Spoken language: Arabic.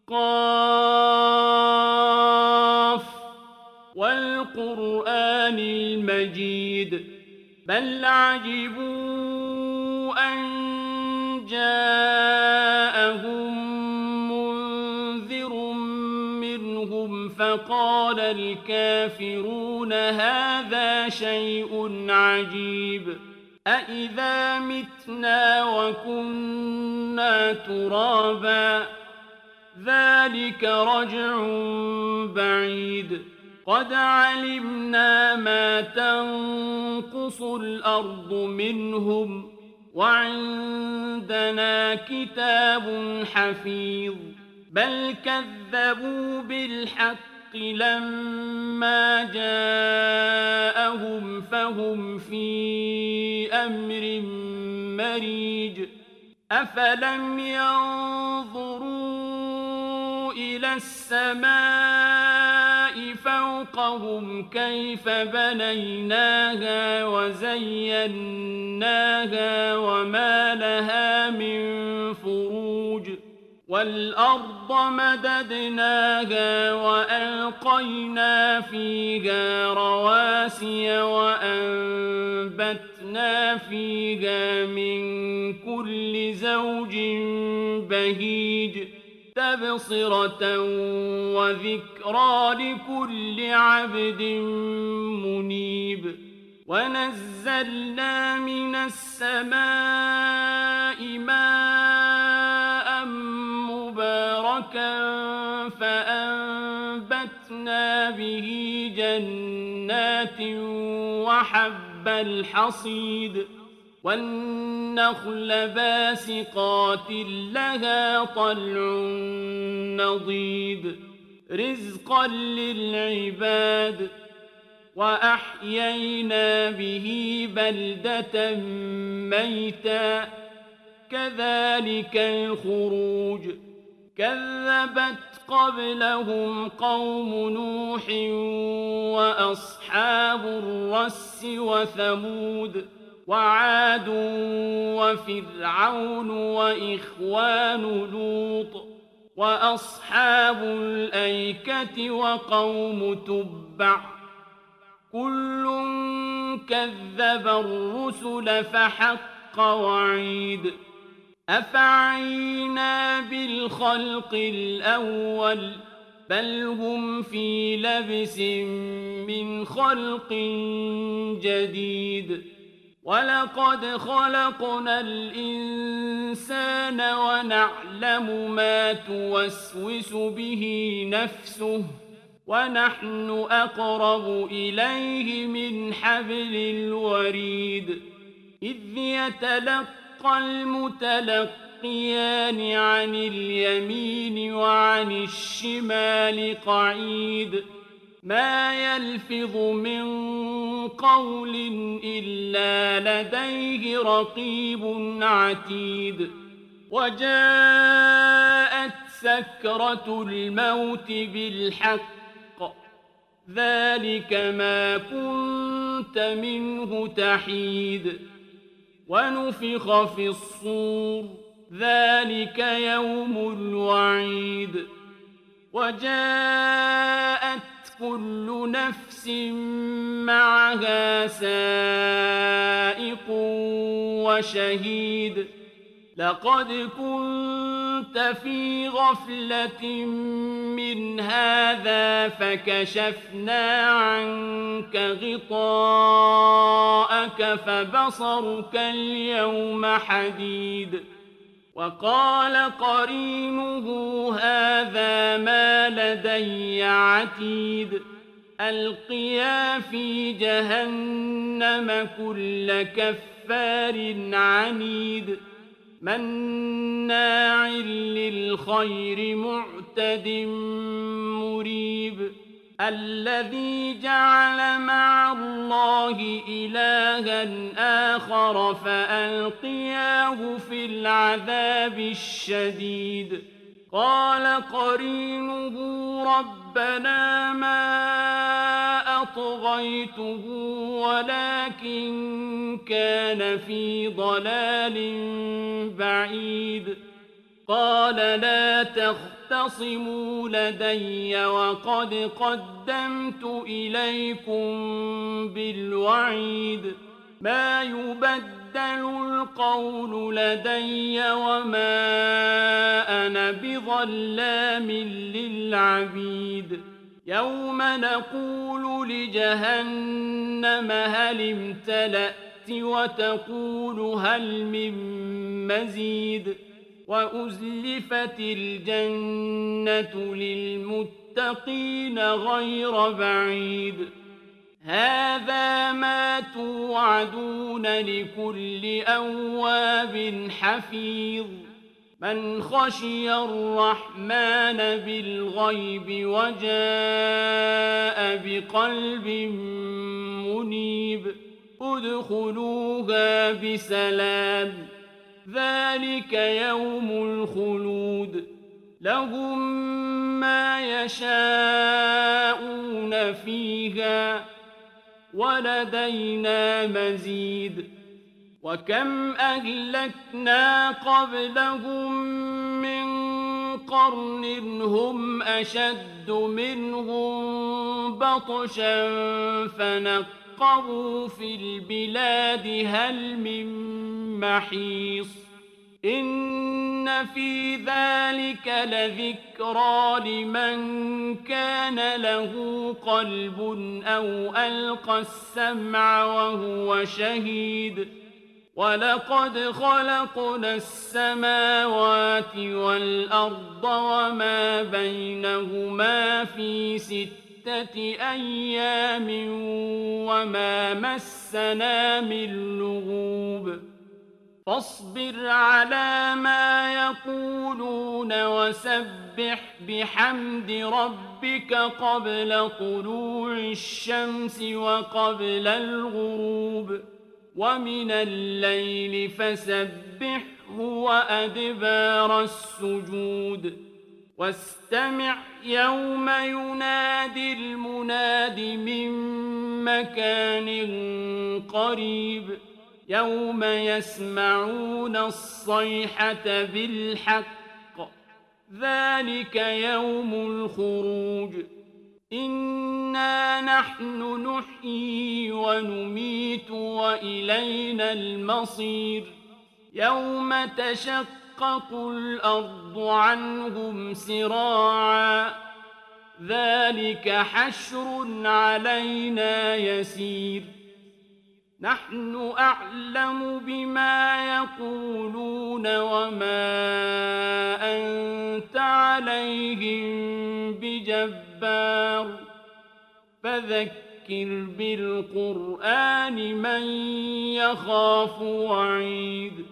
قاف والقرآن المجيد بل عجبوا أن جاءهم منذر منهم فقال الكافرون هذا شيء عجيب أإذا متنا وكنا ترابا ذلك رجع بعيد قد علمنا ما تنقص الأرض منهم وعندنا كتاب حفيظ بل كذبوا بالحق لما جاءهم فهم في أمر مريج أفلم ينظروا إلى السماء فوقهم كيف بنيناها وزيناها وما لها من فروج والأرض مددناها وألقينا فيها رواسي وأنبتنا فيها من كل زوج بهيج تبصرة وذكرى لكل عبد منيب ونزلنا من السماء ماء مباركا فأنبتنا به جنات وحب الحصيد والنخل باسقات لها طلع نضيد رزقا للعباد وأحيينا به بلدة ميتا كذلك الخروج كذبت قبلهم قوم نوح وأصحاب الرس وثمود وعاد وفرعون وإخوان لوط وأصحاب الأيكة وقوم تبع كل كذب الرسل فحق وعيد أفعينا بالخلق الأول بل هم في لبس من خلق جديد ولقد خلقنا الإنسان ونعلم ما توسوس به نفسه ونحن أقرب إليه من حبل الوريد إذ يتلقى المتلقيان عن اليمين وعن الشمال قعيد ما يلفظ من قول إلا لديه رقيب عتيد وجاءت سكرة الموت بالحق ذلك ما كنت منه تحيد ونفخ في الصور ذلك يوم الوعيد وجاءت كل نفس معها سائق وشهيد لقد كنت في غفلة من هذا فكشفنا عنك غطاءك فبصرك اليوم حديد وقال قرينه هذا ما لدي عتيد ألقيا في جهنم كل كفار عنيد مناع للخير معتد مريب الذي جعل مع الله إلها آخر فألقياه في العذاب الشديد قال قرينه ربنا ما أطغيته ولكن كان في ضلال بعيد قال لا تختصموا لدي وقد قدمت إليكم بالوعيد ما يبدل القول لدي وما أنا بظلام للعبيد يوم نقول لجهنم هل امتلأت وتقول هل من مزيد وأزلفت الجنة للمتقين غير بعيد هذا ما توعدون لكل أواب حفيظ من خشي الرحمن بالغيب وجاء بقلب منيب ادخلوها بسلام ذلك يوم الخلود لهم ما يشاءون فيها ولدينا مزيد وكم أهلكنا قبلهم من قرن هم أشد منهم بطشا فنقبوا في البلاد هل من محيص إن في ذلك لذكرى لمن كان له قلب أو ألقى السمع وهو شهيد ولقد خلقنا السماوات والأرض وما بينهما في 6 أيام وما مسنا من لغوب فاصبر على ما يقولون وسبح بحمد ربك قبل طلوع الشمس وقبل الغروب ومن الليل فسبحه وأدبار السجود واستمع يوم ينادي المناد من مكان قريب يوم يسمعون الصيحة بالحق ذلك يوم الخروج إنا نحن نحيي ونميت وإلينا المصير يوم تشقق الأرض عنهم سراعا ذلك حشر علينا يسير نحن أعلم بما يقولون وما أنت عليهم بجبار فذكر بالقرآن من يخاف وعيد